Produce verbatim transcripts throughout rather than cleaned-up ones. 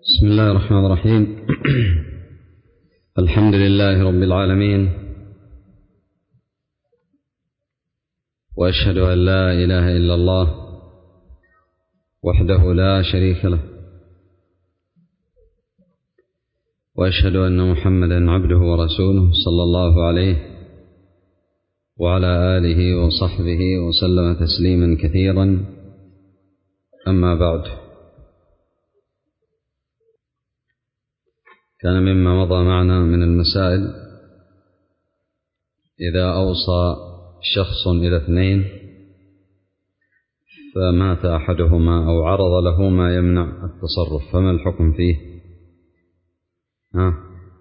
بسم الله الرحمن الرحيم. الحمد لله رب العالمين، وأشهد أن لا إله إلا الله وحده لا شريك له، وأشهد أن محمدا عبده ورسوله صلى الله عليه وعلى آله وصحبه وسلم تسليما كثيرا. أما بعد، كان مما مضى معنا من المسائل إذا أوصى شخص إلى اثنين فمات أحدهما أو عرض له ما يمنع التصرف، فما الحكم فيه؟ ها؟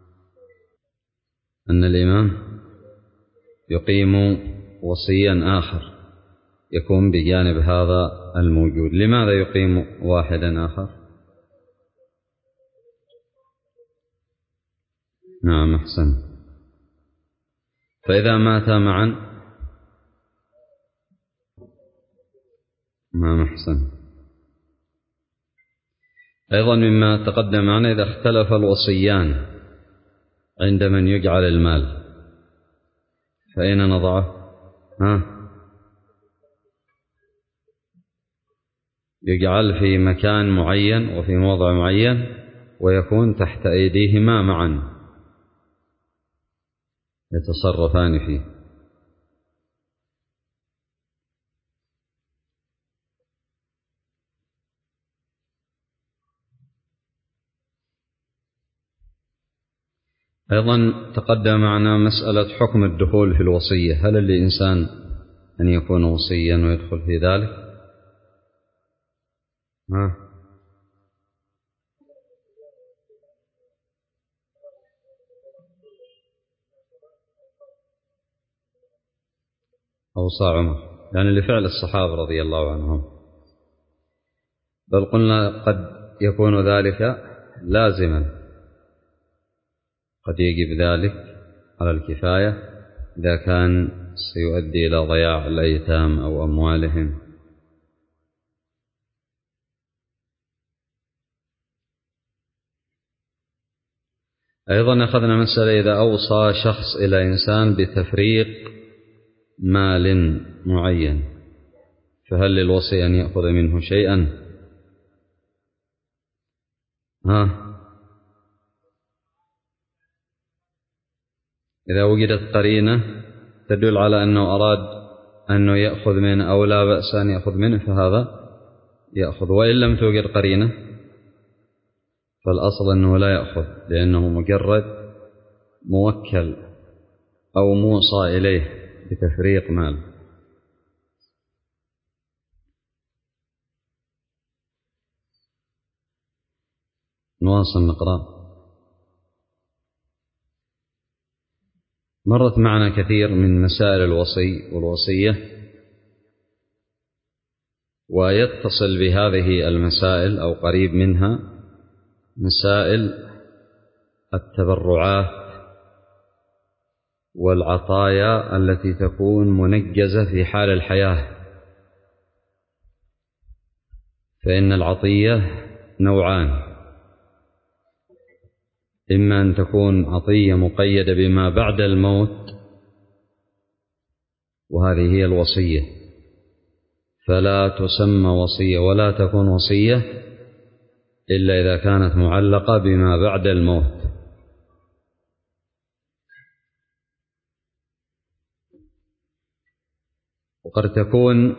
أن الإمام يقيم وصيا آخر يكون بجانب هذا الموجود. لماذا يقيم واحدا آخر؟ نعم، أحسن. فإذا ماتا معا، نعم، أحسن. أيضا مما تقدم معنا إذا اختلف الوصيان عند من يجعل المال فأين نضعه؟ ها؟ يجعل في مكان معين وفي موضع معين ويكون تحت أيديهما معا يتصرفان فيه. أيضا تقدم معنا مسألة حكم الدخول في الوصية. هل للإنسان أن يكون وصيا ويدخل في ذلك؟ ها؟ أوصى عمر، يعني لفعل الصحابة رضي الله عنهم، بل قلنا قد يكون ذلك لازما، قد يجب ذلك على الكفاية إذا كان سيؤدي إلى ضياع الأيتام أو أموالهم. أيضا أخذنا مسألة إذا أوصى شخص إلى إنسان بتفريق مال معين فهل للوصي أن يأخذ منه شيئا؟ ها؟ إذا وجدت قرينة تدل على أنه أراد أنه يأخذ منه أو لا بأس أن يأخذ منه فهذا يأخذ، وإن لم توجد قرينة فالأصل أنه لا يأخذ، لأنه مجرد موكل أو موصى إليه بتفريق مال. نواصل نقرأ. مرت معنا كثير من مسائل الوصي والوصية، ويتصل بهذه المسائل أو قريب منها مسائل التبرعات والعطايا التي تكون منجزة في حال الحياة. فإن العطية نوعان، إما أن تكون عطية مقيدة بما بعد الموت وهذه هي الوصية، فلا تسمى وصية ولا تكون وصية إلا إذا كانت معلقة بما بعد الموت. وقد تكون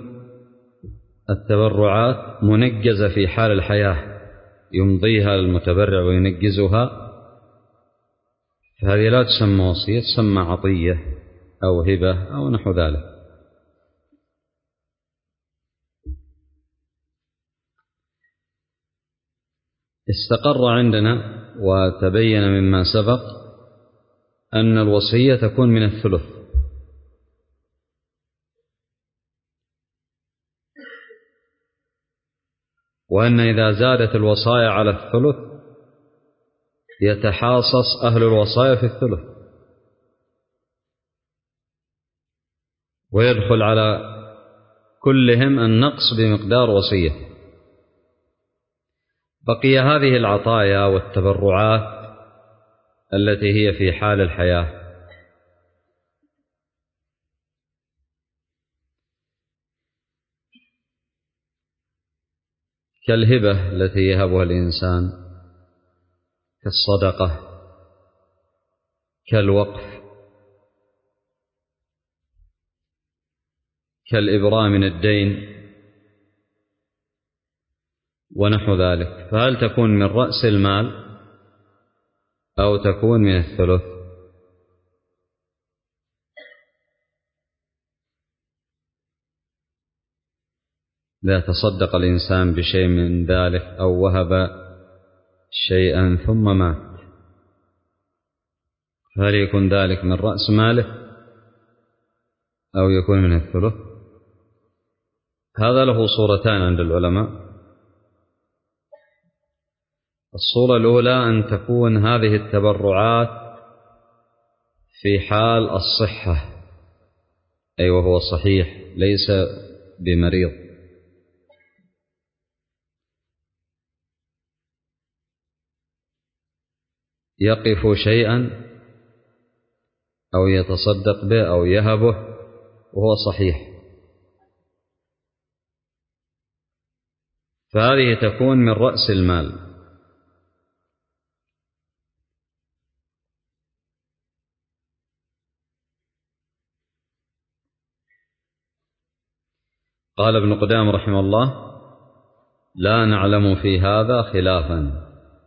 التبرعات منجزة في حال الحياة، يمضيها المتبرع وينجزها، فهذه لا تسمى وصية، تسمى عطية أو هبة أو نحو ذلك. استقر عندنا وتبين مما سبق أن الوصية تكون من الثلث، وأن إذا زادت الوصايا على الثلث يتحاصص أهل الوصايا في الثلث، ويدخل على كلهم النقص بمقدار وصية. بقي هذه العطايا والتبرعات التي هي في حال الحياة، كالهبة التي يهبها الإنسان، كالصدقة، كالوقف، كالإبراء من الدين ونحو ذلك، فهل تكون من رأس المال أو تكون من الثلث؟ إذا تصدق الإنسان بشيء من ذلك أو وهب شيئا ثم مات، فهل يكون ذلك من رأس ماله أو يكون من الثلث؟ هذا له صورتان عند العلماء. الصورة الأولى أن تكون هذه التبرعات في حال الصحة، أي وهو صحيح ليس بمريض، يقف شيئا أو يتصدق به أو يهبه وهو صحيح، فهذه تكون من رأس المال. قال ابن قدامة رحمه الله: لا نعلم في هذا خلافا،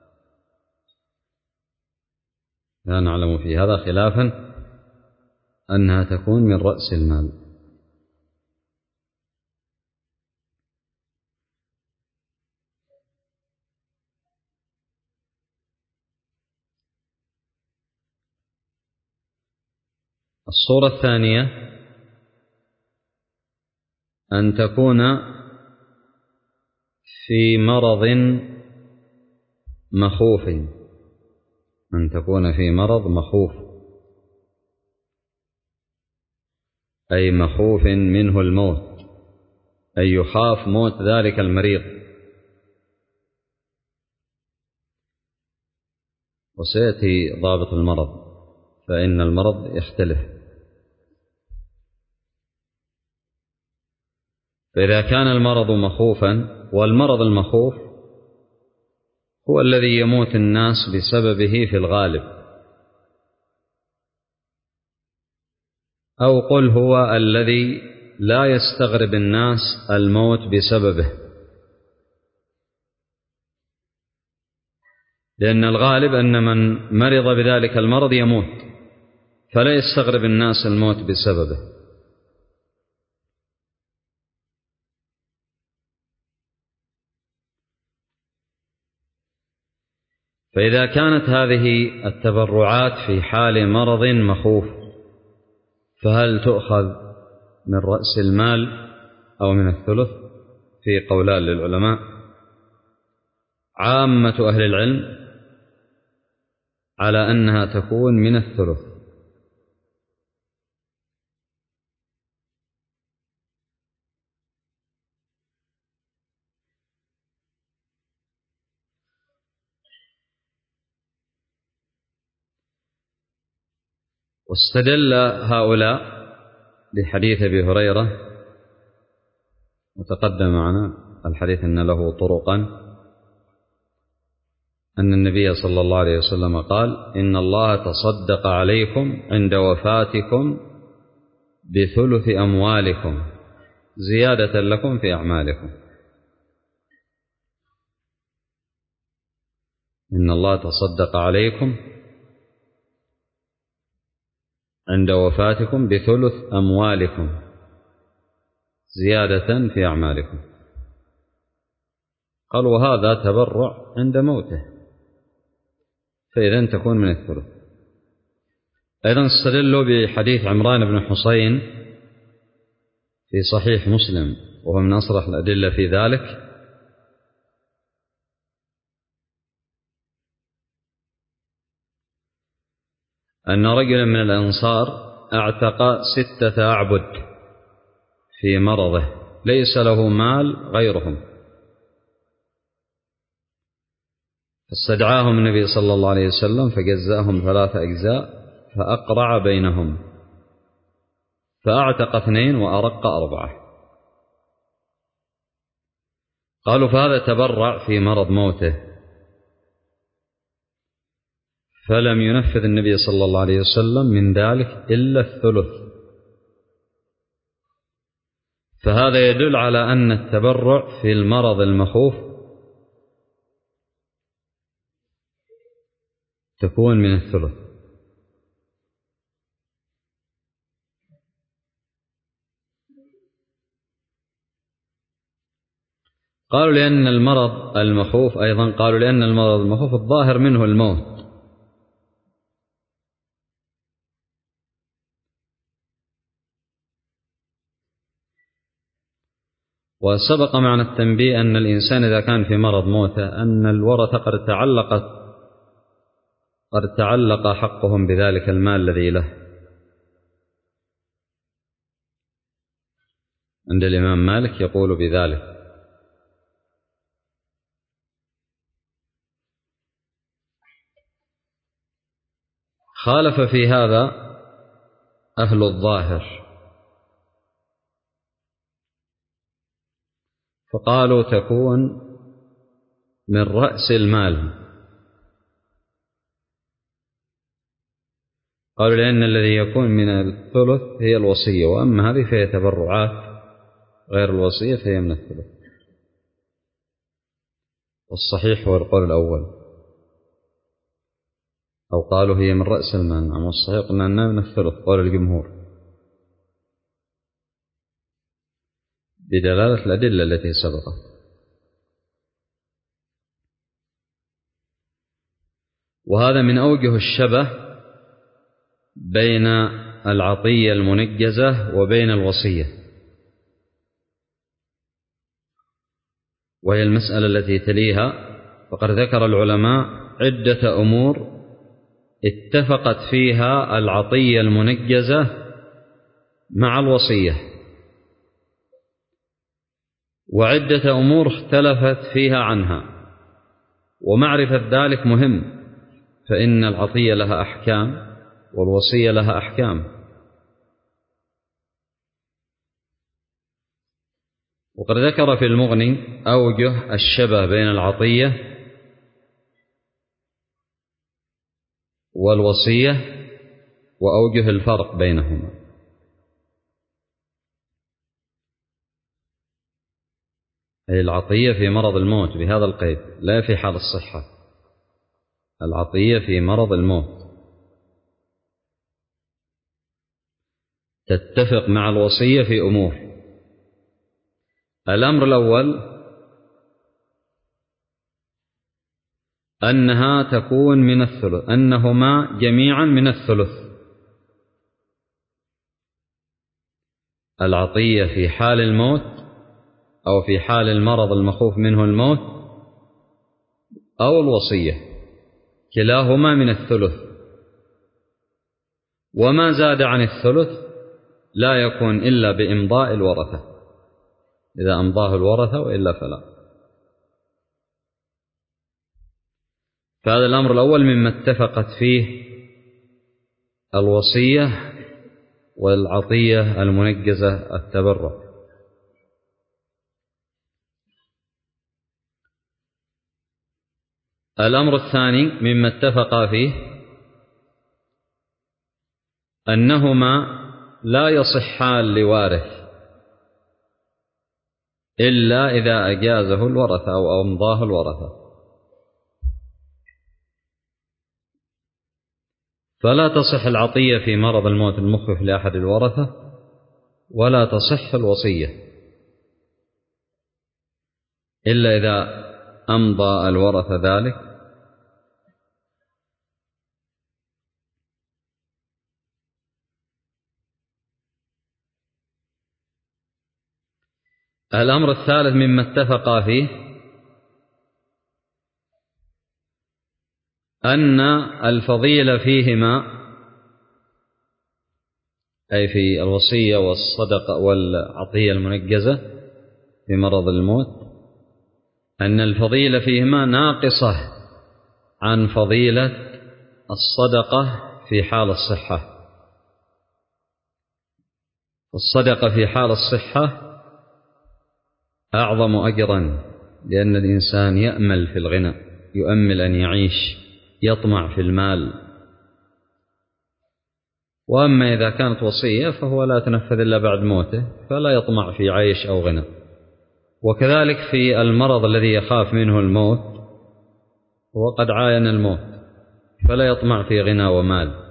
لا نعلم في هذا خلافا أنها تكون من رأس المال. الصورة الثانية أن تكون في مرض مخوف، أن تكون في مرض مخوف، أي مخوف منه الموت، أي يخاف موت ذلك المريض. وسيأتي ضابط المرض، فإن المرض يختلف. فإذا كان المرض مخوفا، والمرض المخوف هو الذي يموت الناس بسببه في الغالب، أو قل هو الذي لا يستغرب الناس الموت بسببه، لأن الغالب أن من مرض بذلك المرض يموت، فلا يستغرب الناس الموت بسببه. فإذا كانت هذه التبرعات في حال مرض مخوف، فهل تؤخذ من رأس المال أو من الثلث؟ في قولان للعلماء. عامة أهل العلم على أنها تكون من الثلث، واستدل هؤلاء بحديث أبي هريرة، وتقدم معنا الحديث أن له طرقا، أن النبي صلى الله عليه وسلم قال: إن الله تصدق عليكم عند وفاتكم بثلث أموالكم زيادة لكم في أعمالكم. إن الله تصدق عليكم عند وفاتكم بثلث أموالكم زيادة في أعمالكم. قال: وهذا تبرع عند موته، فإذن تكون من الثلث. أيضا استدلوا بحديث عمران بن حسين في صحيح مسلم، وهو من أصرح الأدلة في ذلك، أن رجلا من الأنصار اعتق ستة أعبد في مرضه، ليس له مال غيرهم، استدعاهم النبي صلى الله عليه وسلم فجزأهم ثلاث أجزاء فأقرع بينهم، فأعتق اثنين وأرق أربعة. قالوا فهذا تبرع في مرض موته، فلم ينفذ النبي صلى الله عليه وسلم من ذلك إلا الثلث، فهذا يدل على أن التبرع في المرض المخوف تكون من الثلث. قالوا لأن المرض المخوف أيضا قالوا لأن المرض المخوف الظاهر منه الموت، وسبق معنا التنبيه أن الإنسان إذا كان في مرض موته أن الورثة قد تعلقت قد تعلق حقهم بذلك المال الذي له. عند الإمام مالك يقول بذلك. خالف في هذا أهل الظاهر، فقالوا تكون من رأس المال. قالوا لأن الذي يكون من الثلث هي الوصية، وأما هذه فهي تبرعات غير الوصية فهي من الثلث. والصحيح هو القول الأول، أو قالوا هي من رأس المال. نعم، والصحيح قلنا أنها من الثلث قول الجمهور بدلالة الأدلة التي سبقت. وهذا من أوجه الشبه بين العطية المنجزة وبين الوصية، وهي المسألة التي تليها. فقد ذكر العلماء عدة أمور اتفقت فيها العطية المنجزة مع الوصية، وعدة أمور اختلفت فيها عنها، ومعرفة ذلك مهم، فإن العطية لها أحكام والوصية لها أحكام. وقد ذكر في المغني أوجه الشبه بين العطية والوصية وأوجه الفرق بينهما. أي العطية في مرض الموت بهذا القيد، لا في حال الصحة. العطية في مرض الموت تتفق مع الوصية في أمور. الأمر الأول أنها تكون من الثلث، أنهما جميعا من الثلث. العطية في حال الموت أو في حال المرض المخوف منه الموت أو الوصية، كلاهما من الثلث، وما زاد عن الثلث لا يكون إلا بإمضاء الورثة، إذا أمضاه الورثة، وإلا فلا. فهذا الأمر الأول مما اتفقت فيه الوصية والعطية المنجزة التبرع. الأمر الثاني مما اتفقا فيه أنهما لا يصحان لوارث إلا إذا أجازه الورثة أو أمضاه الورثة، فلا تصح العطية في مرض الموت المخوف لأحد الورثة، ولا تصح الوصية إلا إذا أمضى الورثة ذلك. الأمر الثالث مما اتفقا فيه أن الفضيلة فيهما، أي في الوصية والصدقة والعطية المنجزة في مرض الموت، أن الفضيلة فيهما ناقصة عن فضيلة الصدقة في حال الصحة. الصدقة في حال الصحة أعظم أجرا، لأن الإنسان يأمل في الغنى، يؤمل أن يعيش، يطمع في المال. وأما إذا كانت وصية فهو لا تنفذ إلا بعد موته، فلا يطمع في عيش أو غنى. وكذلك في المرض الذي يخاف منه الموت وقد عاين الموت، فلا يطمع في غنى ومال.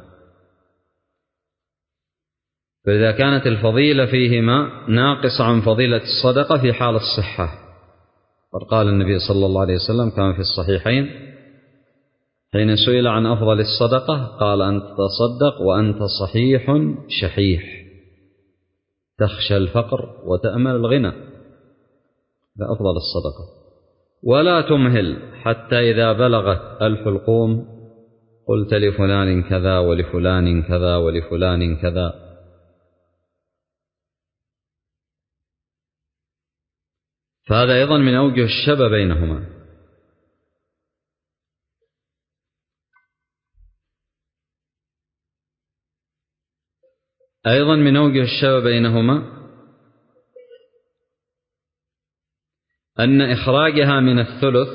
فإذا كانت الفضيلة فيهما ناقصة عن فضيلة الصدقة في حال الصحة. قد قال النبي صلى الله عليه وسلم كما في الصحيحين حين سئل عن أفضل الصدقة قال: أن تتصدق وأنت صحيح شحيح تخشى الفقر وتأمل الغنى. هذا أفضل الصدقة. ولا تمهل حتى إذا بلغت الحلقوم قلت لفلان كذا ولفلان كذا ولفلان كذا. فهذا أيضا من أوجه الشبه بينهما. أيضا من أوجه الشبه بينهما أن إخراجها من الثلث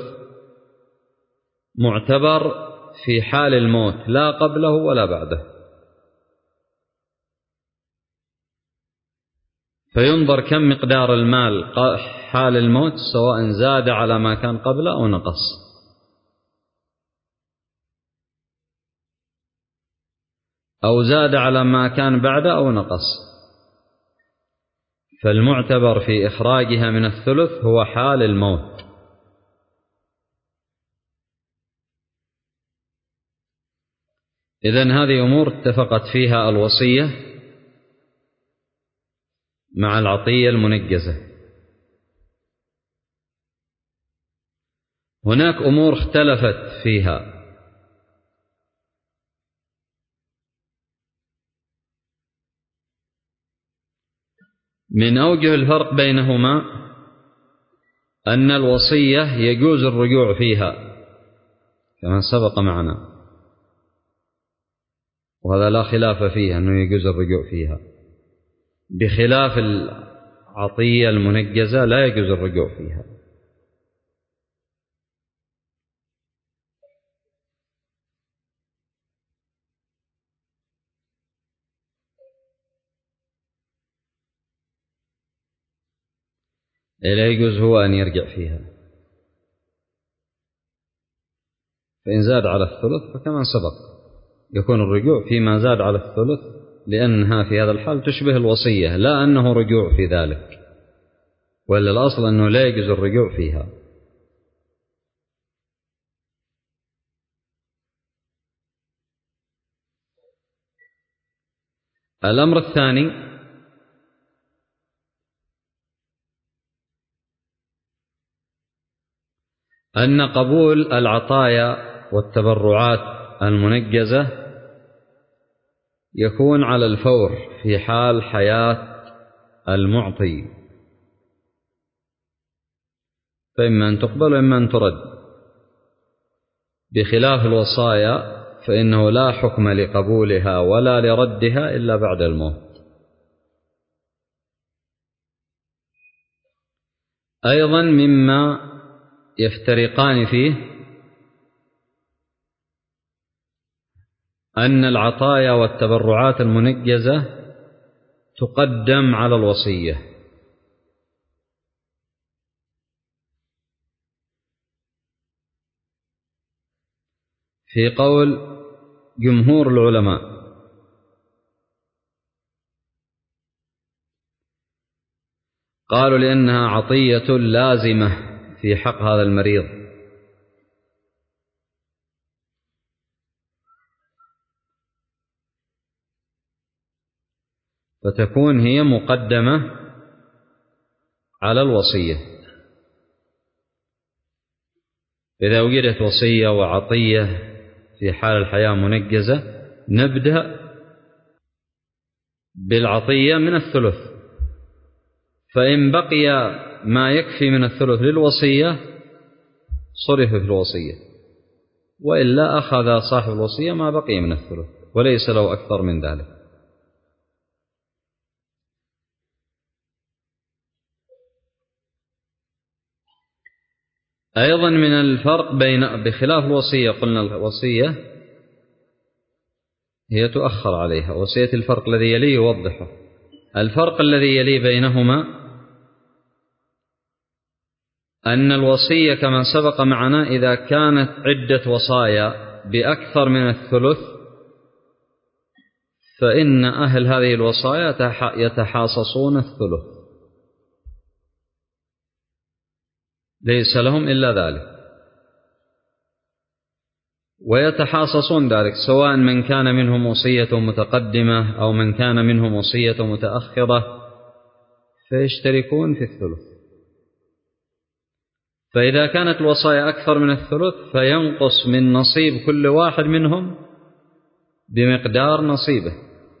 معتبر في حال الموت لا قبله ولا بعده، فينظر كم مقدار المال حال الموت سواء زاد على ما كان قبله أو نقص. أو زاد على ما كان بعده أو نقص. فالمعتبر في إخراجها من الثلث هو حال الموت. إذن هذه أمور اتفقت فيها الوصية مع العطية المنجزة. هناك أمور اختلفت فيها. من أوجه الفرق بينهما أن الوصية يجوز الرجوع فيها كما سبق معنا، وهذا لا خلاف فيه أنه يجوز الرجوع فيها، بخلاف العطية المنجزة لا يجوز الرجوع فيها. لا يجوز هو أن يرجع فيها. فإن زاد على الثلث فكما سبق يكون الرجوع فيما زاد على الثلث، لأنها في هذا الحال تشبه الوصية، لا أنه رجوع في ذلك، ولا الأصل أنه لا يجوز الرجوع فيها. الأمر الثاني أن قبول العطايا والتبرعات المنجزة يكون على الفور في حال حياة المعطي، فإما أن تقبل وإما أن ترد، بخلاف الوصايا فإنه لا حكم لقبولها ولا لردها إلا بعد الموت. أيضا مما يفترقان فيه أن العطايا والتبرعات المنجزة تقدم على الوصية، في قول جمهور العلماء. قالوا لأنها عطية لازمة في حق هذا المريض، فتكون هي مقدمة على الوصية. إذا وجدت وصية وعطية في حال الحياة منجزة نبدأ بالعطية من الثلث، فإن بقي ما يكفي من الثلث للوصية صرف في الوصية، وإلا أخذ صاحب الوصية ما بقي من الثلث وليس له أكثر من ذلك. أيضا من الفرق بين بخلاف الوصية، قلنا الوصية هي تؤخر عليها، وصية الفرق الذي يليه يوضحه. الفرق الذي يلي بينهما أن الوصية كما سبق معنا إذا كانت عدة وصايا بأكثر من الثلث فإن أهل هذه الوصايا يتحاصصون الثلث، ليس لهم إلا ذلك، ويتحاصصون ذلك سواء من كان منهم وصية متقدمة أو من كان منهم وصية متأخرة، فيشتركون في الثلث. فإذا كانت الوصايا أكثر من الثلث فينقص من نصيب كل واحد منهم بمقدار نصيبه،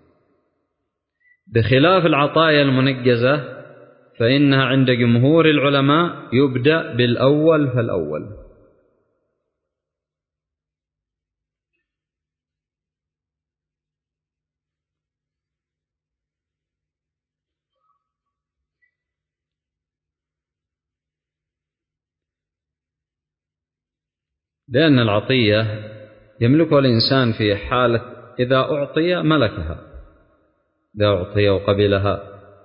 بخلاف العطايا المنجزة فإنها عند جمهور العلماء يبدأ بالأول فالأول. لأن العطية يملكها الإنسان في حالة إذا أعطي ملكها، إذا أعطي وقبلها.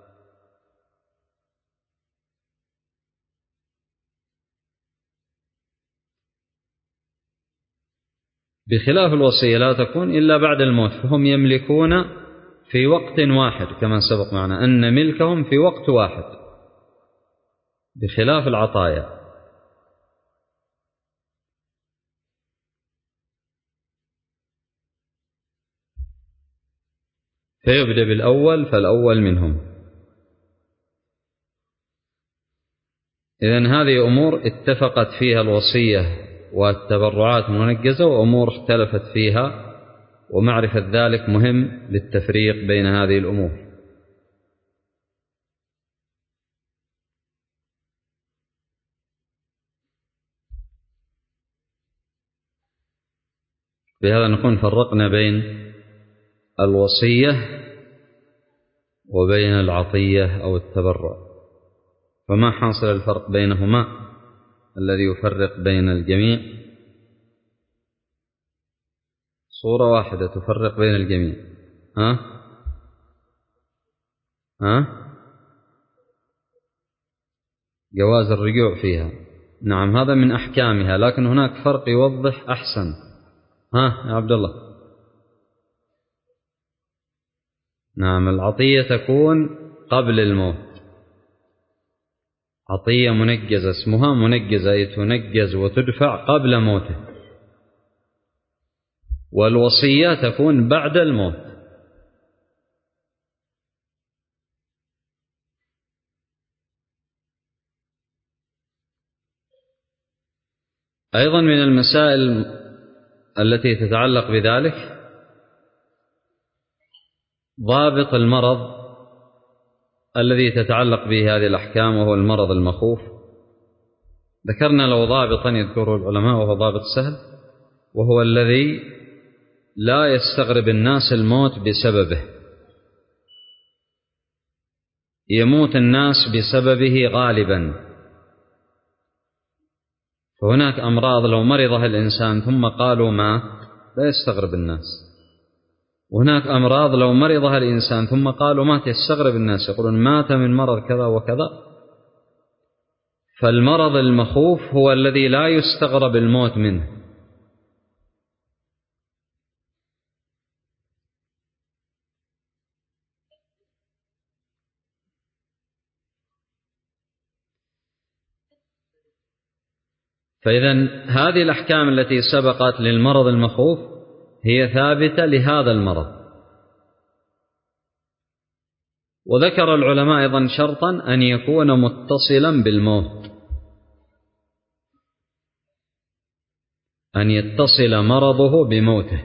بخلاف الوصية لا تكون إلا بعد الموت، فهم يملكون في وقت واحد كما سبق معنا أن ملكهم في وقت واحد، بخلاف العطايا. فيبدأ بالأول فالأول منهم. إذن هذه أمور اتفقت فيها الوصية والتبرعات المنجزة، وأمور اختلفت فيها، ومعرفة ذلك مهم للتفريق بين هذه الأمور. بهذا نكون فرقنا بين الوصية وبين العطية أو التبرع. فما حاصل الفرق بينهما الذي يفرق بين الجميع؟ صورة واحدة تفرق بين الجميع. ها؟ ها؟ جواز الرجوع فيها. نعم هذا من أحكامها، لكن هناك فرق يوضح أحسن. ها يا عبد الله؟ نعم العطية تكون قبل الموت، عطية منجزة، اسمها منجزة، أي تنجز وتدفع قبل موته. والوصية تكون بعد الموت. أيضا من المسائل التي تتعلق بذلك ضابط المرض الذي تتعلق به هذه الأحكام، وهو المرض المخوف. ذكرنا له ضابطا يذكره العلماء، وهو ضابط سهل، وهو الذي لا يستغرب الناس الموت بسببه، يموت الناس بسببه غالبا. فهناك أمراض لو مرضها الإنسان ثم قالوا مات لا يستغرب الناس، وهناك أمراض لو مرضها الإنسان ثم قالوا مات يستغرب الناس، يقولون مات من مرض كذا وكذا. فالمرض المخوف هو الذي لا يستغرب الموت منه. فإذن هذه الأحكام التي سبقت للمرض المخوف هي ثابتة لهذا المرض. وذكر العلماء أيضا شرطا أن يكون متصلا بالموت، أن يتصل مرضه بموته.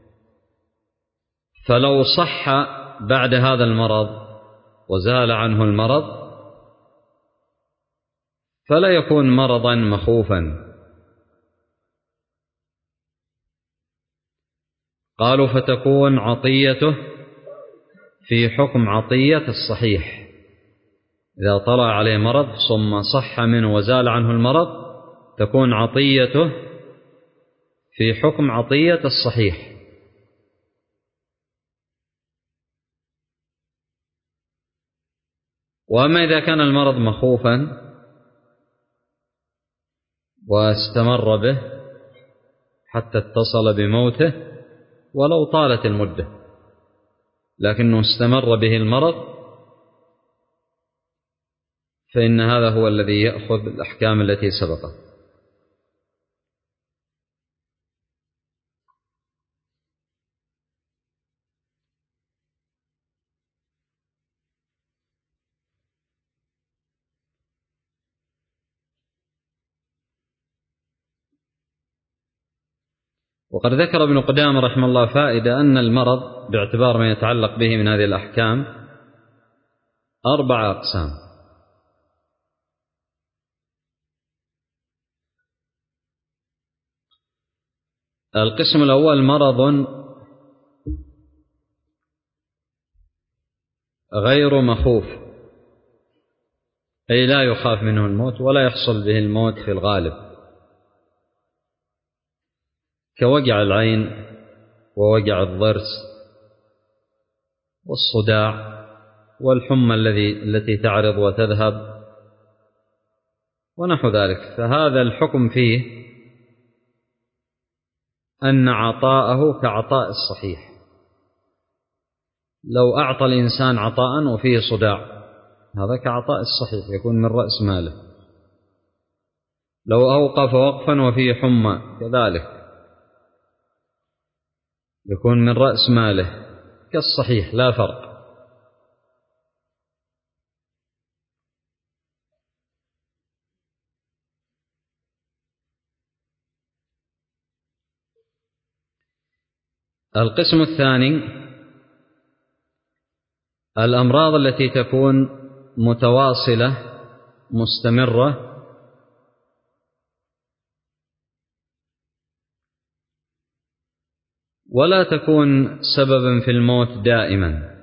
فلو صح بعد هذا المرض وزال عنه المرض فلا يكون مرضا مخوفا، قالوا فتكون عطيته في حكم عطية الصحيح، إذا طلع عليه مرض ثم صح منه وزال عنه المرض تكون عطيته في حكم عطية الصحيح. وأما إذا كان المرض مخوفا واستمر به حتى اتصل بموته ولو طالت المدة لكنه استمر به المرض، فإن هذا هو الذي يأخذ الأحكام التي سبقت. وقد ذكر ابن قدامة رحمه الله فائدة أن المرض باعتبار ما يتعلق به من هذه الأحكام أربع أقسام. القسم الأول مرض غير مخوف، أي لا يخاف منه الموت ولا يحصل به الموت في الغالب، كوجع العين ووجع الضرس والصداع والحمى الذي التي تعرض وتذهب ونحو ذلك. فهذا الحكم فيه أن عطاءه كعطاء الصحيح. لو أعطى الإنسان عطاء وفيه صداع هذا كعطاء الصحيح يكون من رأس ماله. لو أوقف وقفا وفيه حمى كذلك يكون من رأس ماله كالصحيح لا فرق. القسم الثاني الأمراض التي تكون متواصلة مستمرة ولا تكون سببا في الموت دائما.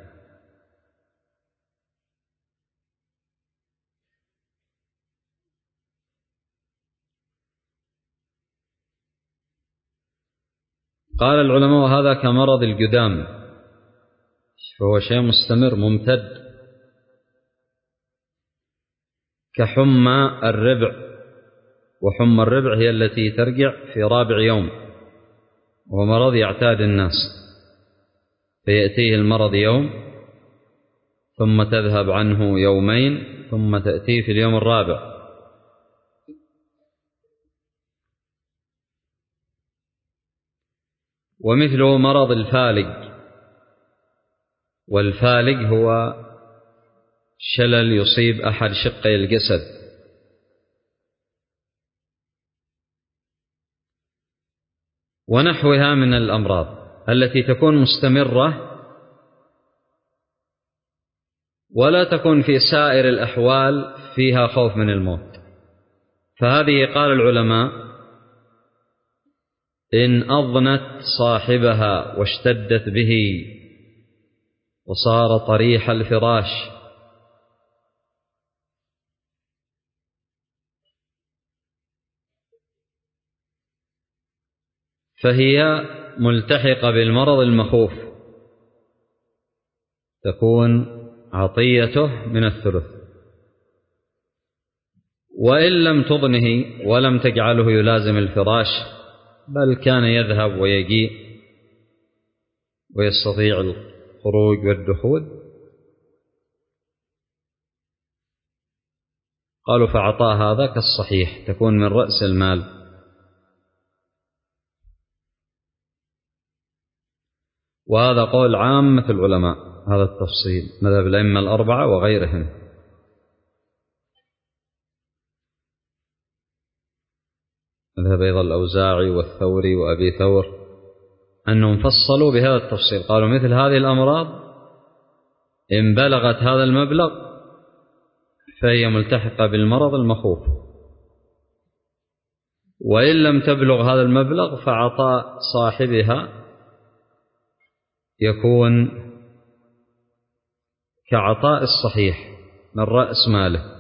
قال العلماء هذا كمرض الجذام، فهو شيء مستمر ممتد، كحمى الربع، وحمى الربع هي التي ترجع في رابع يوم، وهو مرض يعتاد الناس، فيأتيه المرض يوم ثم تذهب عنه يومين ثم تأتيه في اليوم الرابع. ومثله مرض الفالج، والفالج هو شلل يصيب أحد شقي الجسد، ونحوها من الأمراض التي تكون مستمرة ولا تكون في سائر الأحوال فيها خوف من الموت. فهذه قال العلماء إن أضنت صاحبها واشتدت به وصار طريح الفراش فهي ملتحقة بالمرض المخوف، تكون عطيته من الثلث. وإن لم تضنه ولم تجعله يلازم الفراش بل كان يذهب ويجيء ويستطيع الخروج والدخول، قالوا فعطاء هذا كالصحيح تكون من رأس المال. وهذا قول عامة العلماء، هذا التفصيل مذهب الأئمة الأربعة وغيرهم. مذهب أيضا الأوزاعي والثوري وأبي ثور أنهم فصلوا بهذا التفصيل، قالوا مثل هذه الأمراض إن بلغت هذا المبلغ فهي ملتحقة بالمرض المخوف، وإن لم تبلغ هذا المبلغ فعطاء صاحبها يكون كعطاء الصحيح من رأس ماله.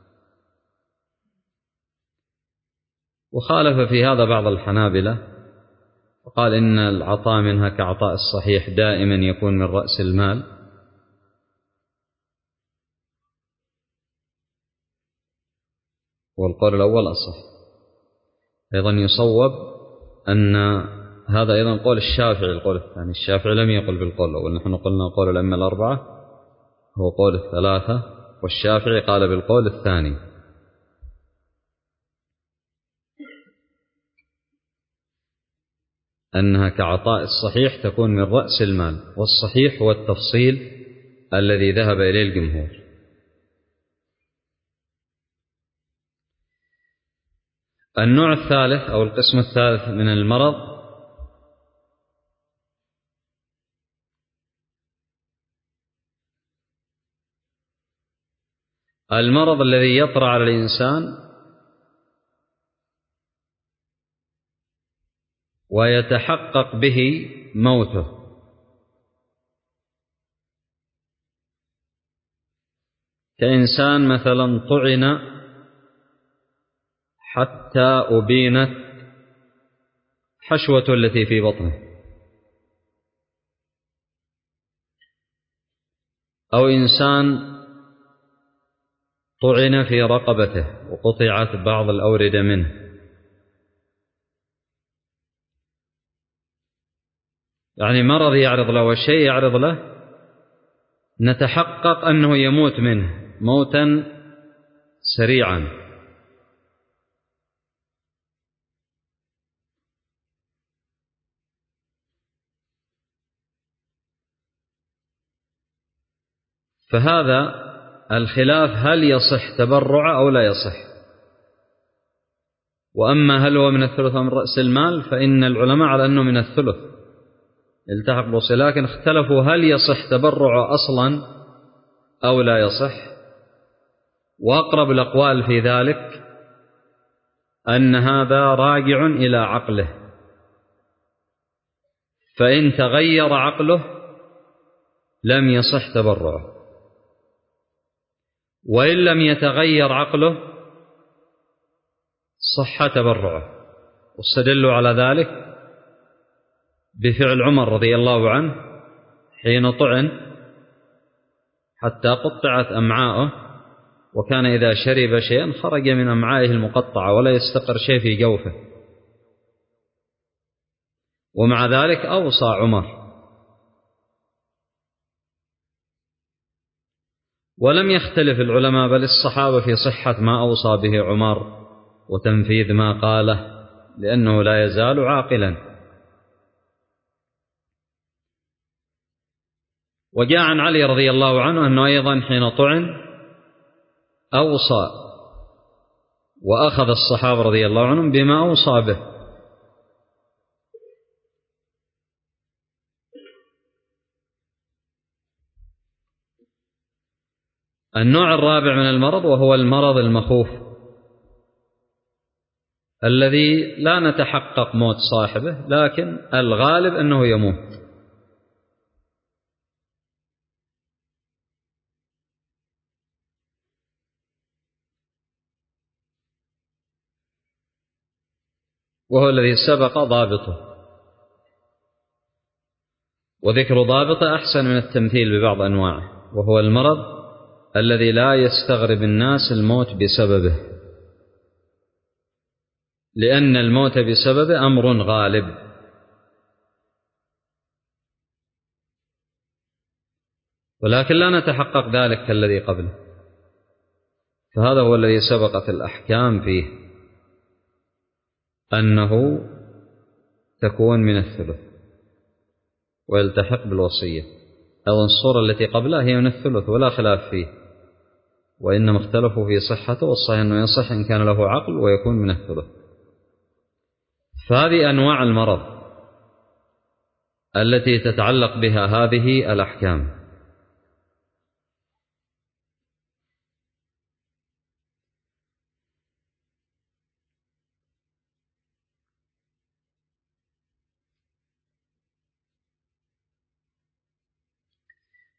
وخالف في هذا بعض الحنابلة وقال إن العطاء منها كعطاء الصحيح دائما يكون من رأس المال، والقول الأول أصح. أيضا يصوب أن هذا أيضا قول الشافعي القول الثاني. الشافعي لم يقل بالقول الأول، نحن قلنا قول الأئمة الأربعة هو قول الثلاثة، والشافعي قال بالقول الثاني. أنها كعطاء الصحيح تكون من رأس المال، والصحيح هو التفصيل الذي ذهب إليه الجمهور. النوع الثالث أو القسم الثالث من المرض المرض الذي يطرأ على الإنسان ويتحقق به موته، كإنسان مثلا طعن حتى أبينت حشوة التي في بطنه، أو إنسان طعن في رقبته وقطعت بعض الأوردة منه، يعني مرض يعرض له وشيء يعرض له نتحقق أنه يموت منه موتا سريعا. فهذا الخلاف هل يصح تبرع أو لا يصح. وأما هل هو من الثلث أو من رأس المال فإن العلماء على أنه من الثلث التحق بوصي، لكن اختلفوا هل يصح تبرع أصلا أو لا يصح. وأقرب الأقوال في ذلك أن هذا راجع إلى عقله، فإن تغير عقله لم يصح تبرعه، وإن لم يتغير عقله صح تبرعه. واستدلوا على ذلك بفعل عمر رضي الله عنه حين طعن حتى قطعت أمعاؤه، وكان إذا شرب شيئا خرج من أمعائه المقطعة ولا يستقر شيء في جوفه، ومع ذلك أوصى عمر. ولم يختلف العلماء بل الصحابة في صحة ما أوصى به عمر وتنفيذ ما قاله، لأنه لا يزال عاقلا. وجاء عن علي رضي الله عنه أنه أيضا حين طعن أوصى، وأخذ الصحابة رضي الله عنهم بما أوصى به. النوع الرابع من المرض وهو المرض المخوف الذي لا نتحقق موت صاحبه، لكن الغالب أنه يموت. وهو الذي سبق ضابطه، وذكر ضابطه أحسن من التمثيل ببعض أنواعه، وهو المرض الذي لا يستغرب الناس الموت بسببه، لأن الموت بسببه أمر غالب. ولكن لا نتحقق ذلك كالذي قبله، فهذا هو الذي سبقت الأحكام فيه أنه تكون من الثلث ويلتحق بالوصية. أو الصورة التي قبلها هي من الثلث ولا خلاف فيه، وإنما اختلفوا في صحته، والصحيح أنه يصح إن كان له عقل ويكون من الثلث. فهذه أنواع المرض التي تتعلق بها هذه الأحكام.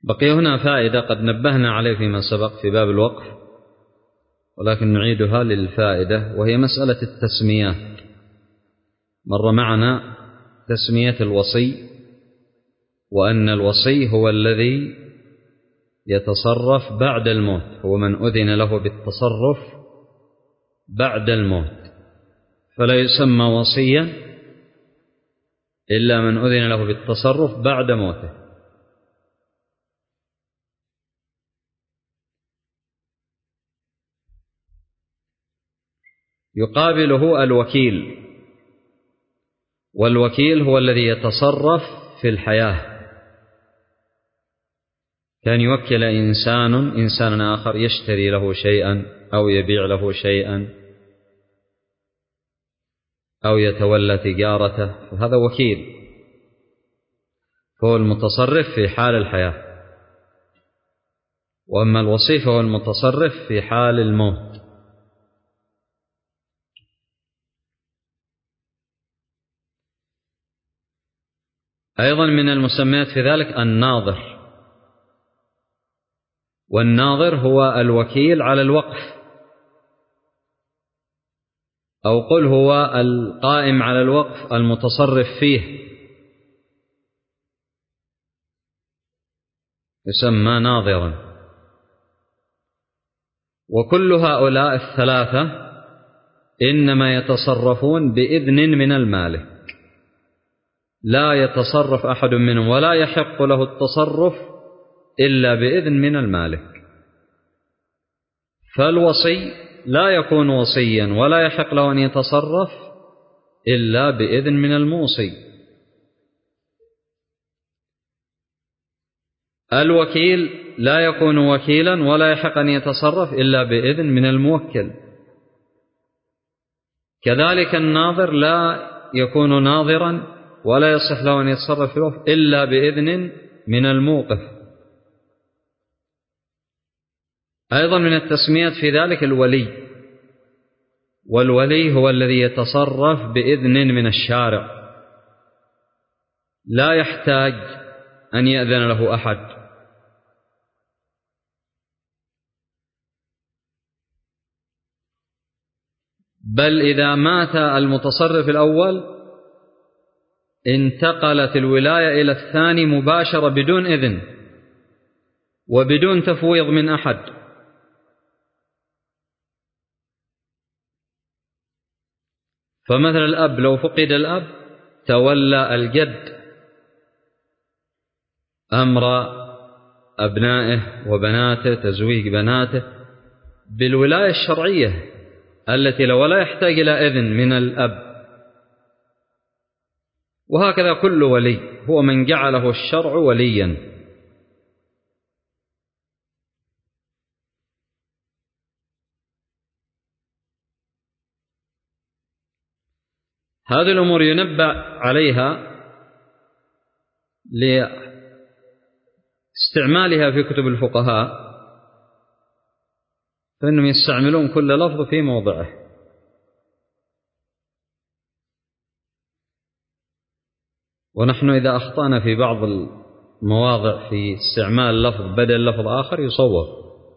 بقي هنا فائدة قد نبهنا عليه فيما سبق في باب الوقف، ولكن نعيدها للفائدة، وهي مسألة التسميات. مر معنا تسمية الوصي، وأن الوصي هو الذي يتصرف بعد الموت، هو من أذن له بالتصرف بعد الموت، فلا يسمى وصيا إلا من أذن له بالتصرف بعد موته. يقابله الوكيل، والوكيل هو الذي يتصرف في الحياة، كان يوكل إنسان إنسانا آخر يشتري له شيئا أو يبيع له شيئا أو يتولى تجارته، فهذا وكيل، فهو المتصرف في حال الحياة. وأما الوصي فهو المتصرف في حال الموت. أيضا من المسميات في ذلك الناظر، والناظر هو الوكيل على الوقف، أو قل هو القائم على الوقف المتصرف فيه، يسمى ناظرا. وكل هؤلاء الثلاثة إنما يتصرفون بإذن من المالك، لا يتصرف أحد منهم ولا يحق له التصرف إلا بإذن من المالك. فالوصي لا يكون وصيا ولا يحق له أن يتصرف إلا بإذن من الموصي. الوكيل لا يكون وكيلا ولا يحق أن يتصرف إلا بإذن من الموكل. كذلك الناظر لا يكون ناظرا ولا يصح له أن يتصرف في الوقف إلا بإذن من الموقف. أيضا من التسميات في ذلك الولي، والولي هو الذي يتصرف بإذن من الشارع، لا يحتاج أن يأذن له أحد. بل إذا مات المتصرف الأول انتقلت الولاية إلى الثاني مباشرة بدون إذن وبدون تفويض من أحد. فمثل الأب لو فقد الأب تولى الجد أمر أبنائه وبناته، تزويج بناته بالولاية الشرعية التي لو لا يحتاج إلى إذن من الأب. وهكذا كل ولي هو من جعله الشرع وليا. هذه الأمور ينبه عليها لاستعمالها في كتب الفقهاء، فإنهم يستعملون كل لفظ في موضعه. ونحن إذا أخطأنا في بعض المواضع في استعمال لفظ بدل لفظ آخر يصوب.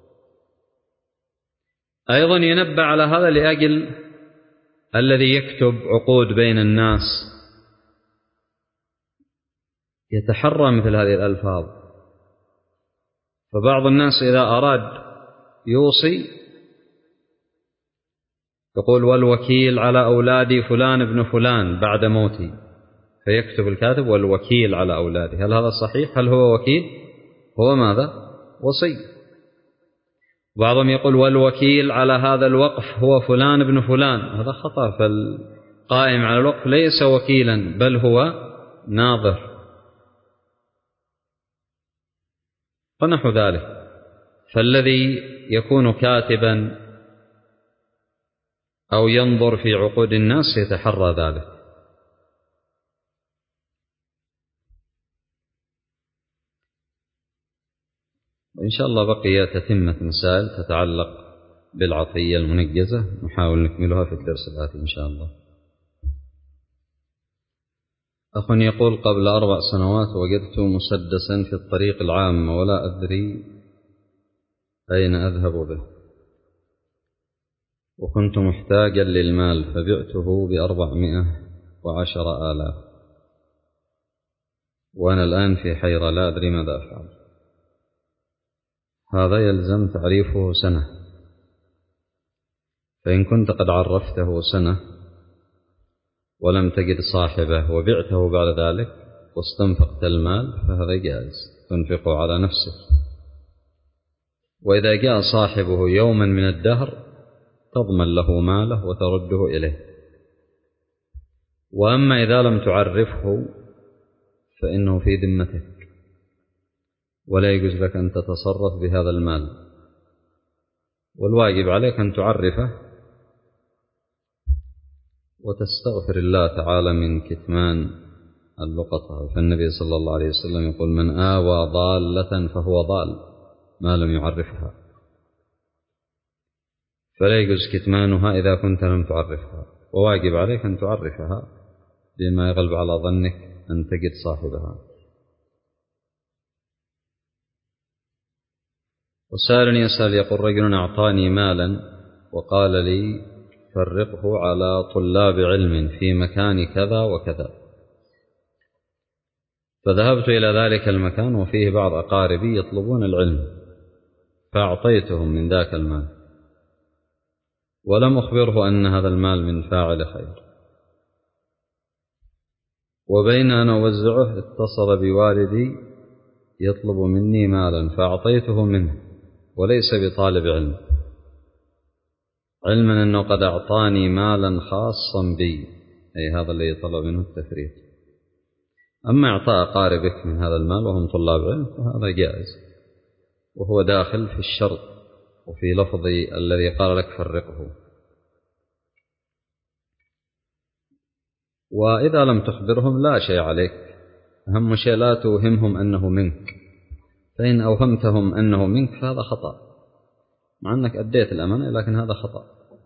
أيضا ينبه على هذا لأجل الذي يكتب عقود بين الناس يتحرى مثل هذه الألفاظ. فبعض الناس إذا أراد يوصي يقول والوكيل على أولادي فلان ابن فلان بعد موتي، فيكتب الكاتب والوكيل على أولاده. هل هذا صحيح؟ هل هو وكيل؟ هو ماذا؟ وصي. بعضهم يقول والوكيل على هذا الوقف هو فلان ابن فلان، هذا خطأ. فالقائم على الوقف ليس وكيلا بل هو ناظر ونحو ذلك. فالذي يكون كاتبا أو ينظر في عقود الناس يتحرى ذلك. وإن شاء الله بقي تتمة مسائل تتعلق بالعطية المنجزة نحاول نكملها في الدرس الآتي إن شاء الله. أخ يقول: قبل أربع سنوات وجدت مسدسا في الطريق العام ولا أدري أين أذهب به، وكنت محتاجا للمال فبعته بأربعمائة وعشرة آلاف، وأنا الآن في حيرة لا أدري ماذا أفعل. هذا يلزم تعريفه سنة، فإن كنت قد عرفته سنة ولم تجد صاحبه وبعته بعد ذلك واستنفقت المال فهذا جائز، تنفقه على نفسك. وإذا جاء صاحبه يوما من الدهر تضمن له ماله وترده إليه. وأما إذا لم تعرفه فإنه في ذمتك ولا يجوز لك أن تتصرف بهذا المال، والواجب عليك أن تعرفه وتستغفر الله تعالى من كتمان اللقطة. فالنبي صلى الله عليه وسلم يقول: من آوى ضالة فهو ضال ما لم يعرفها، فلا يجوز كتمانها إذا كنت لم تعرفها، وواجب عليك أن تعرفها بما يغلب على ظنك أن تجد صاحبها. وسائل يسأل يقول: رجل أعطاني مالا وقال لي فرقه على طلاب علم في مكان كذا وكذا، فذهبت إلى ذلك المكان وفيه بعض أقاربي يطلبون العلم فأعطيتهم من ذاك المال، ولم أخبره أن هذا المال من فاعل خير، وبين أن أوزعه اتصل بوالدي يطلب مني مالا فأعطيته منه وليس بطالب علم، علما أنه قد أعطاني مالا خاصا بي، أي هذا الذي طلب منه التفريط. أما إعطاء أقاربك من هذا المال وهم طلاب علم فهذا جائز، وهو داخل في الشرط وفي لفظ الذي قال لك فرقه. وإذا لم تخبرهم لا شيء عليك، أهم شيء لا توهمهم أنه منك، فإن أوهمتهم أنه منك فهذا خطأ، مع أنك أديت الأمانة لكن هذا خطأ.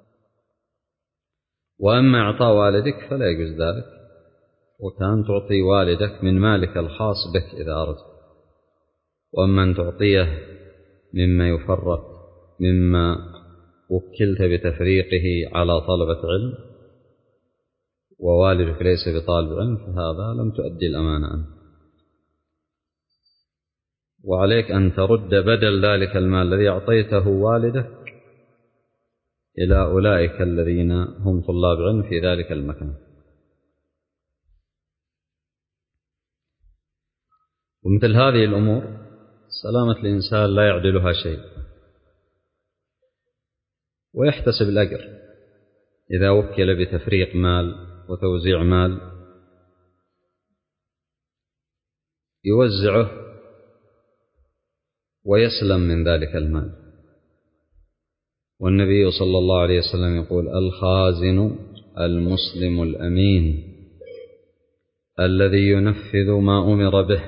وأما إعطاء والدك فلا يجوز ذلك، وكان تعطي والدك من مالك الخاص بك إذا أردت. وأما أن تعطيه مما يفرق مما وكلت بتفريقه على طلبة علم ووالدك ليس بطالب علم فهذا لم تؤدي الأمانة أنت. وعليك أن ترد بدل ذلك المال الذي أعطيته والدك إلى أولئك الذين هم طلاب علم في ذلك المكان. ومثل هذه الأمور سلامة الإنسان لا يعدلها شيء، ويحتسب الأجر إذا وكل بتفريق مال وتوزيع مال يوزعه ويسلم من ذلك المال. والنبي صلى الله عليه وسلم يقول: الخازن المسلم الأمين الذي ينفذ ما أمر به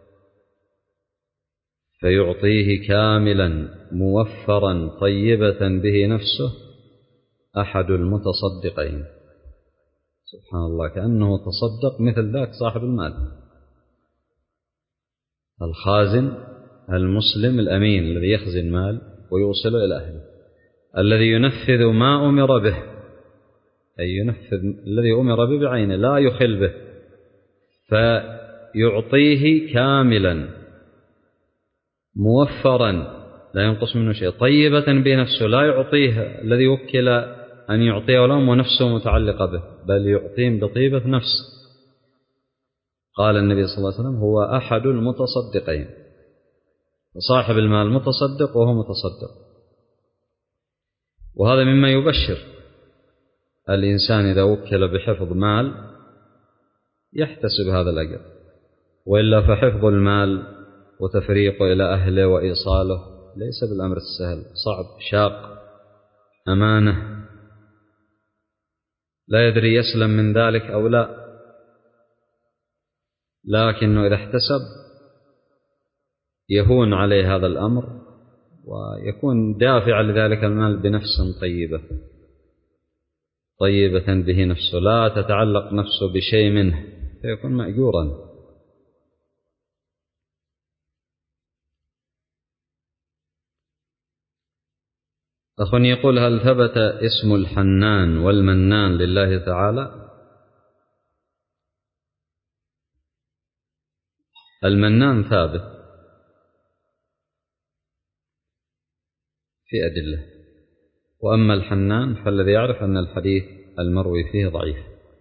فيعطيه كاملا موفرا طيبة به نفسه أحد المتصدقين. سبحان الله، كأنه تصدق مثل ذاك صاحب المال. الخازن المسلم الأمين الذي يخزن مال ويوصله إلى أهله، الذي ينفذ ما أمر به، أي ينفذ الذي أمر به بعينه لا يخل به، فيعطيه كاملا موفرا لا ينقص منه شيء طيبة بنفسه، لا يعطيه الذي وكل أن يعطيه ولهم ونفسه متعلقة به، بل يعطيهم بطيبة نفس. قال النبي صلى الله عليه وسلم: هو أحد المتصدقين. صاحب المال متصدق وهو متصدق، وهذا مما يبشر الإنسان إذا وكل بحفظ مال يحتسب هذا الأجر، وإلا فحفظ المال وتفريقه إلى أهله وإيصاله ليس بالأمر السهل، صعب شاق، أمانة، لا يدري يسلم من ذلك أو لا، لكنه إذا احتسب يهون عليه هذا الأمر ويكون دافع لذلك المال بنفس طيبة طيبة به نفسه، لا تتعلق نفسه بشيء منه فيكون مأجورا. أخ يقول: هل ثبت اسم الحنان والمنان لله تعالى؟ المنان ثابت في أدلة، وأما الحنان فالذي يعرف أن الحديث المروي فيه ضعيف.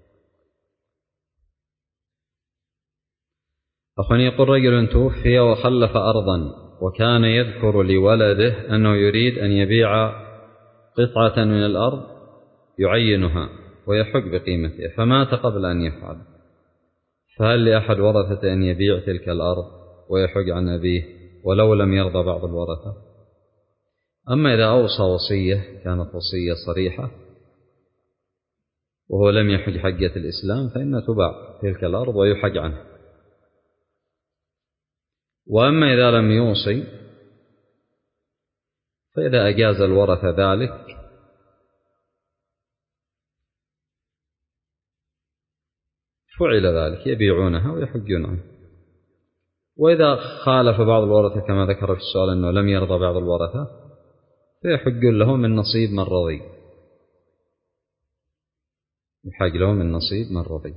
أخ يقول: رجل توفي وخلف أرضا، وكان يذكر لولده أنه يريد أن يبيع قطعة من الأرض يعينها ويحق بقيمتها، فمات قبل أن يفعل، فهل لأحد ورثة أن يبيع تلك الأرض ويحق عن أبيه ولو لم يرضى بعض الورثة؟ أما إذا أوصى وصية كانت وصية صريحة وهو لم يحج حجة الإسلام فإنها تباع تلك الأرض ويحج عنه. وأما إذا لم يوصي فإذا أجاز الورثة ذلك فعل ذلك، يبيعونها ويحجون عنه. وإذا خالف بعض الورثة كما ذكر في السؤال أنه لم يرضى بعض الورثة فيحجون له من نصيب من رضي، يحج له من نصيب من رضي.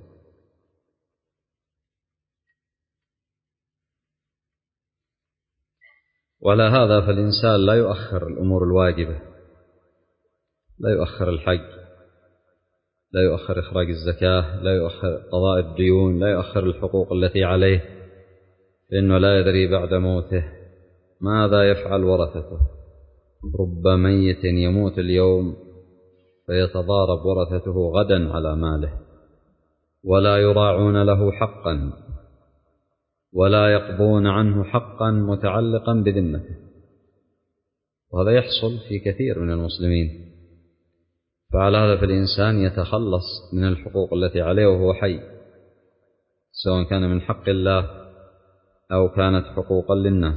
وعلى هذا فالإنسان لا يؤخر الأمور الواجبة، لا يؤخر الحج، لا يؤخر إخراج الزكاة، لا يؤخر قضاء الديون، لا يؤخر الحقوق التي عليه، لأنه لا يدري بعد موته ماذا يفعل ورثته. رب ميت يموت اليوم فيتضارب ورثته غدا على ماله، ولا يراعون له حقا ولا يقضون عنه حقا متعلقا بذمته، وهذا يحصل في كثير من المسلمين. فعلى هذا فالإنسان يتخلص من الحقوق التي عليه وهو حي، سواء كان من حق الله أو كانت حقوقا للناس.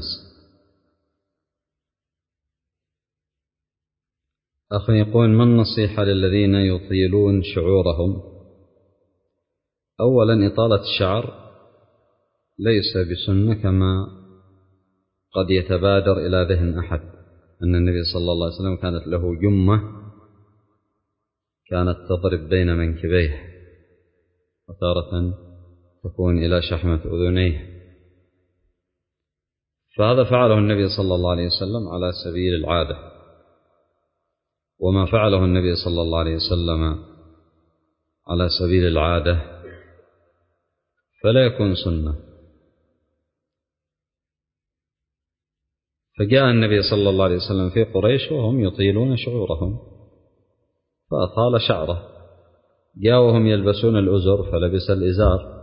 أخ يقول: ما النصيحة للذين يطيلون شعورهم؟ أولا، إطالة الشعر ليس بسنة كما قد يتبادر إلى ذهن أحد، أن النبي صلى الله عليه وسلم كانت له جمة كانت تضرب بين منكبيه وتارة تكون إلى شحمة أذنيه، فهذا فعله النبي صلى الله عليه وسلم على سبيل العادة، وما فعله النبي صلى الله عليه وسلم على سبيل العادة فلا يكون سنة. فجاء النبي صلى الله عليه وسلم في قريش وهم يطيلون شعورهم فأطال شعره، جاءوهم يلبسون الأزر فلبس الإزار.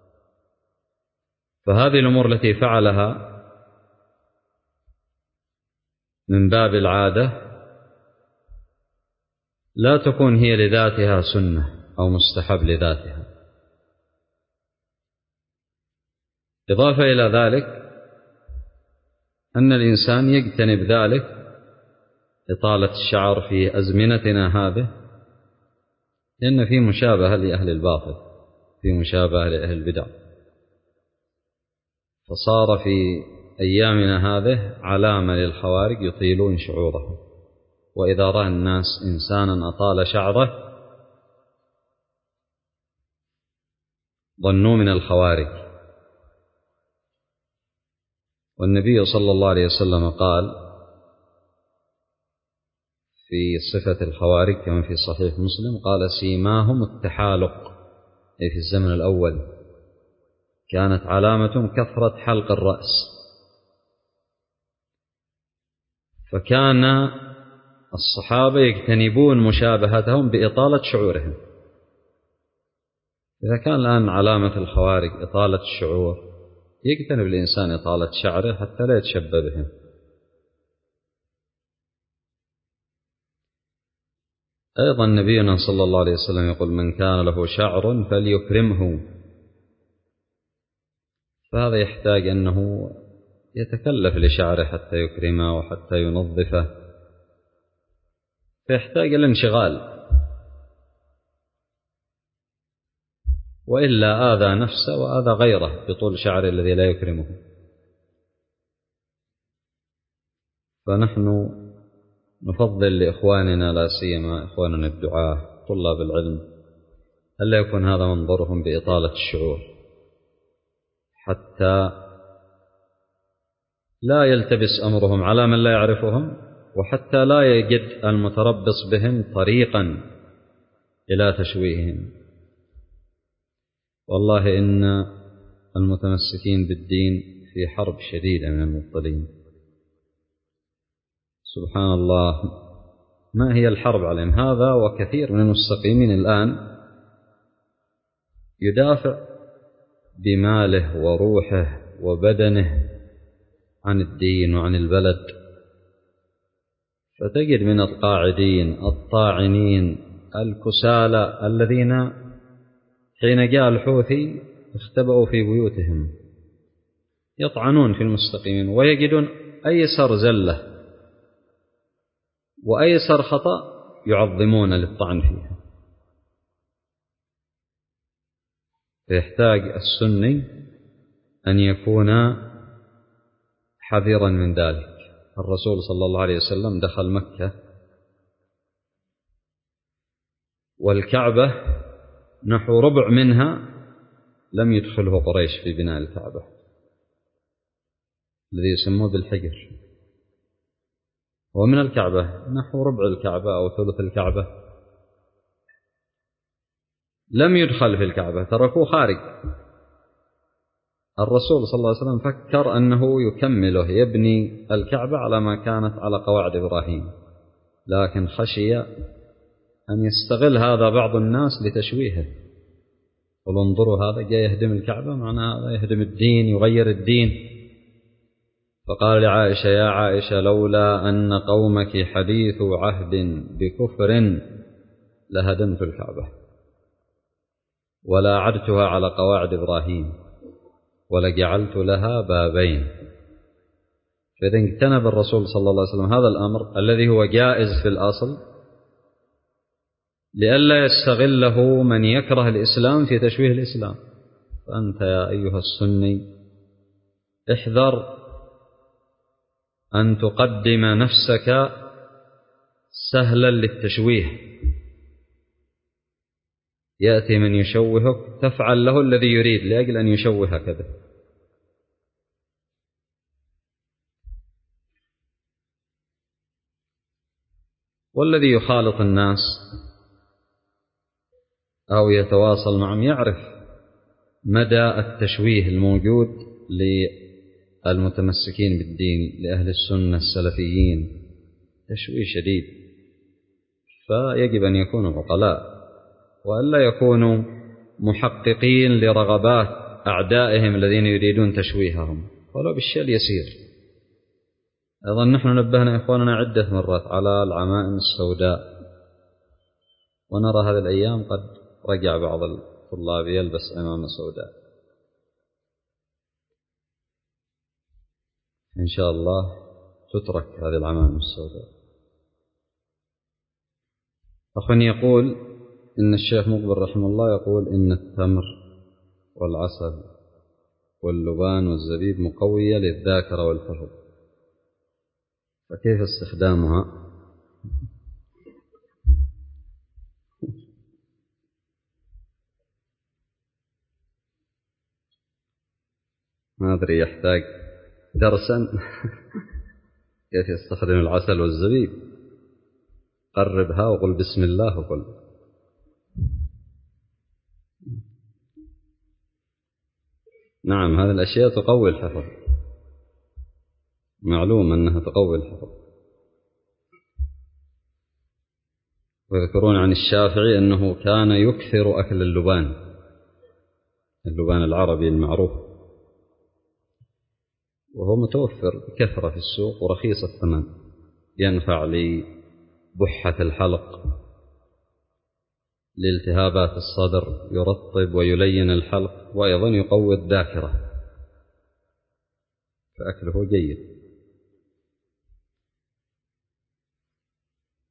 فهذه الأمور التي فعلها من باب العادة لا تكون هي لذاتها سنة أو مستحب لذاتها. إضافة إلى ذلك أن الإنسان يجتنب ذلك، إطالة الشعر في أزمنتنا هذه، لأن في مشابهة لأهل الباطل، في مشابهة لأهل البدع، فصار في أيامنا هذه علامة للخوارج يطيلون شعورهم، وإذا رأى الناس إنسانا أطال شعره ظنوا من الخوارج. والنبي صلى الله عليه وسلم قال في صفة الخوارج كما في صحيح مسلم، قال: سيماهم التحالق، أي في الزمن الأول كانت علامة كثرة حلق الرأس، فكان الصحابة يجتنبون مشابهتهم بإطالة شعورهم. إذا كان الآن علامة الخوارج إطالة الشعور، يجتنب الإنسان إطالة شعره حتى لا يتشبه بهم. أيضا نبينا صلى الله عليه وسلم يقول: من كان له شعر فليكرمه، فهذا يحتاج أنه يتكلف لشعره حتى يكرمه وحتى ينظفه، فيحتاج الانشغال. وإلا آذى نفسه وآذى غيره بطول شعره الذي لا يكرمه. فنحن نفضل لإخواننا لا سيما إخواننا الدعاة طلاب العلم ألا يكون هذا منظرهم بإطالة الشعور، حتى لا يلتبس أمرهم على من لا يعرفهم، وحتى لا يجد المتربص بهم طريقا إلى تشويههم. والله إن المتمسكين بالدين في حرب شديدة من المبطلين. سبحان الله، ما هي الحرب عليهم؟ هذا وكثير من المستقيمين الآن يدافع بماله وروحه وبدنه عن الدين وعن البلد، فتجد من القاعدين الطاعنين الكسالى الذين حين جاء الحوثي اختبأوا في بيوتهم يطعنون في المستقيمين، ويجدون أيسر زلة وأيسر خطأ يعظمون للطعن فيها. فيحتاج السني أن يكون حذرا من ذلك. الرسول صلى الله عليه وسلم دخل مكة والكعبة نحو ربع منها لم يدخله قريش في بناء الكعبة الذي يسموه بالحجر، ومن الكعبة نحو ربع الكعبة أو ثلث الكعبة لم يدخل في الكعبة، تركوه خارج. الرسول صلى الله عليه وسلم فكر أنه يكمله يبني الكعبة على ما كانت على قواعد إبراهيم، لكن خشي أن يستغل هذا بعض الناس لتشويهه. قل انظروا هذا جاء يهدم الكعبة، معنى هذا يهدم الدين يغير الدين. فقال لعائشة: يا عائشة لولا أن قومك حديث عهد بكفر لهدمت الكعبة ولا عدتها على قواعد إبراهيم ولجعلت لها بابين. فإذا اجتنب الرسول صلى الله عليه وسلم هذا الأمر الذي هو جائز في الأصل لئلا يستغله من يكره الإسلام في تشويه الإسلام. فأنت يا أيها السني احذر أن تقدم نفسك سهلا للتشويه، يأتي من يشوهك تفعل له الذي يريد لأجل أن يشوهك به. والذي يخالط الناس أو يتواصل معهم يعرف مدى التشويه الموجود للمتمسكين بالدين لأهل السنة السلفيين، تشويه شديد. فيجب أن يكونوا عقلاء وألا يكونوا محققين لرغبات أعدائهم الذين يريدون تشويههم ولو بالشيء اليسير. أيضا نحن نبهنا إخواننا عدة مرات على العمائم السوداء، ونرى هذه الأيام قد رجع بعض الطلاب يلبس عمامة سوداء. إن شاء الله تترك هذه العمائم السوداء. أخ يقول إن الشيخ مقبل رحمه الله يقول إن التمر والعسل واللبان والزبيب مقوية للذاكرة والفهم، فكيف استخدامها؟ ما أدري، يحتاج درسا. كيف يستخدم العسل والزبيب؟ قربها وقل بسم الله وقل. نعم، هذه الأشياء تقوي الحفظ، معلوم أنها تقوي الحفظ. ويذكرون عن الشافعي أنه كان يكثر أكل اللبان، اللبان العربي المعروف، وهو متوفر بكثرة في السوق ورخيص الثمن، ينفع لبحة الحلق، لالتهابات الصدر، يرطب ويلين الحلق، وأيضا يقوي الذاكرة، فأكله جيد.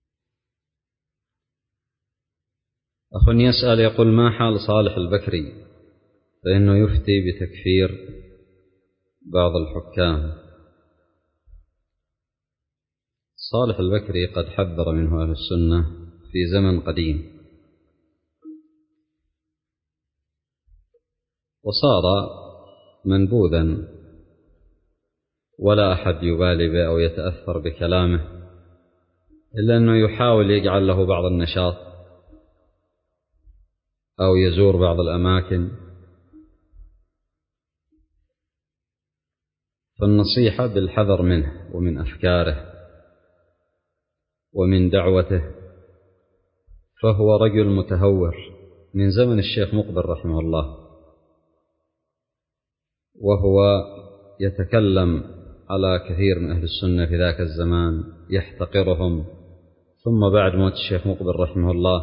أخ يسأل يقول: ما حال صالح البكري فإنه يفتي بتكفير بعض الحكام. صالح البكري قد حذر منه أهل السنة في زمن قديم، وصار منبوذا ولا أحد يبالي به أو يتأثر بكلامه، إلا أنه يحاول يجعل له بعض النشاط أو يزور بعض الأماكن. فالنصيحة بالحذر منه ومن أفكاره ومن دعوته، فهو رجل متهور من زمن الشيخ مقبل رحمه الله، وهو يتكلم على كثير من أهل السنة في ذاك الزمان يحتقرهم، ثم بعد موت الشيخ مقبل رحمه الله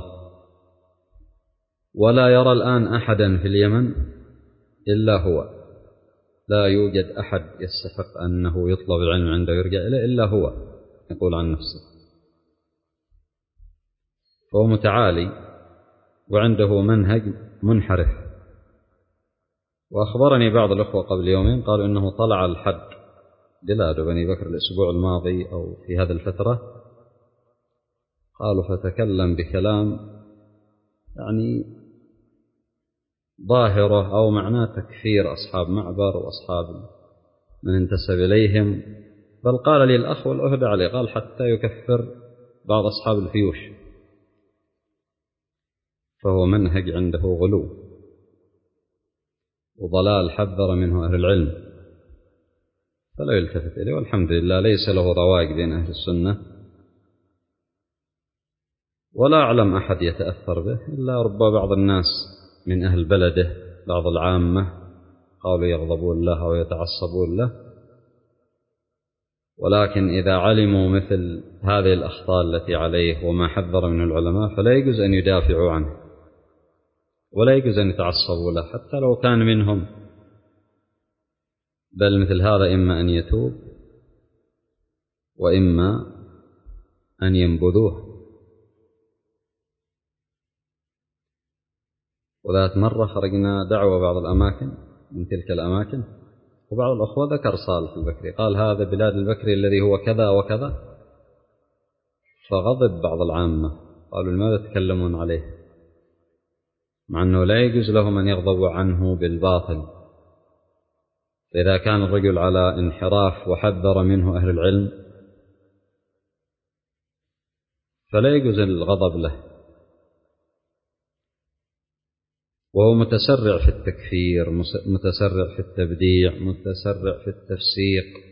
ولا يرى الآن أحدا في اليمن إلا هو، لا يوجد أحد يستحق أنه يطلب العلم عنده ويرجع إليه إلا هو، يقول عن نفسه. فهو متعالي وعنده منهج منحرف. وأخبرني بعض الأخوة قبل يومين قالوا إنه طلع الحج بلاد بني بكر الأسبوع الماضي أو في هذه الفترة، قالوا فتكلم بكلام يعني ظاهره أو معناه تكفير أصحاب معبر وأصحاب من انتسب إليهم، بل قال لي الأخ والأهد عليه، قال حتى يكفر بعض أصحاب الفيوش. فهو منهج عنده غلو وضلال حذر منه أهل العلم، فلا يلتفت إليه، والحمد لله ليس له رواق بين أهل السنة، ولا أعلم أحد يتأثر به إلا رب بعض الناس من أهل بلده، بعض العامة قالوا يغضبون له أو يتعصبون له، ولكن إذا علموا مثل هذه الأخطاء التي عليه وما حذر من العلماء فلا يجوز أن يدافعوا عنه ولا يجوز أن يتعصبوا له حتى لو كان منهم، بل مثل هذا إما أن يتوب وإما أن ينبذوه. وذات مرة خرجنا دعوة بعض الأماكن من تلك الأماكن، وبعض الأخوة ذكر صالح البكري، قال هذا بلاد البكري الذي هو كذا وكذا، فغضب بعض العامة قالوا لماذا تتكلمون عليه، مع أنه لا يجوز لهم أن يغضبوا عنه بالباطل. فإذا كان الرجل على انحراف وحذر منه أهل العلم فلا يجوز الغضب له، وهو متسرع في التكفير، متسرع في التبديع، متسرع في التفسيق،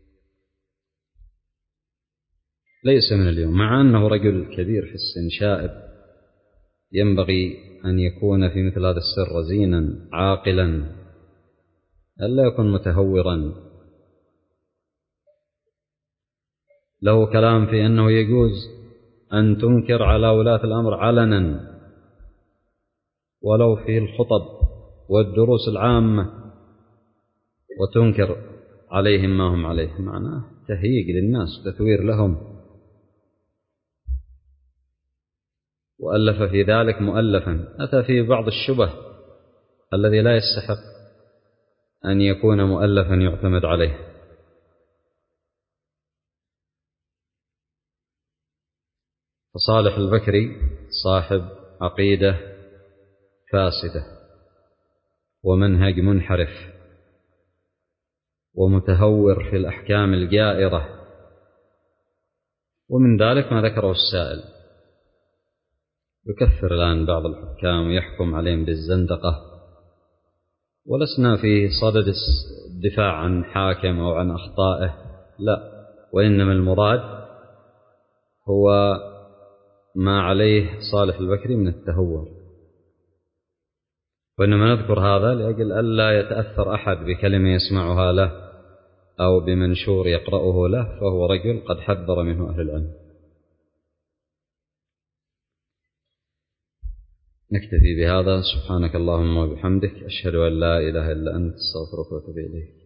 ليس من اليوم، مع أنه رجل كبير في السن شائب، ينبغي أن يكون في مثل هذا السر رزينا عاقلا، ألا يكون متهورا. له كلام في أنه يجوز أن تنكر على ولاة الأمر علنا ولو في الخطب والدروس العامة وتنكر عليهم ما هم عليه، معناه تهييج للناس، تثوير لهم. وألف في ذلك مؤلفا أتى فيه بعض الشبه الذي لا يستحق أن يكون مؤلفا يعتمد عليه. فصالح البكري صاحب عقيدة فاسدة ومنهج منحرف ومتهور في الأحكام الجائرة، ومن ذلك ما ذكره السائل، يكفر الآن بعض الحكام ويحكم عليهم بالزندقة، ولسنا في صدد الدفاع عن حاكم أو عن أخطائه، لا، وإنما المراد هو ما عليه صالح البكري من التهور. وإنما نذكر هذا لأجل ألا يتأثر أحد بكلمة يسمعها له أو بمنشور يقرأه له، فهو رجل قد حذر منه أهل العلم. نكتفي بهذا، سبحانك اللهم وبحمدك، أشهد أن لا إله إلا أنت، استغفرك وأتوب إليك.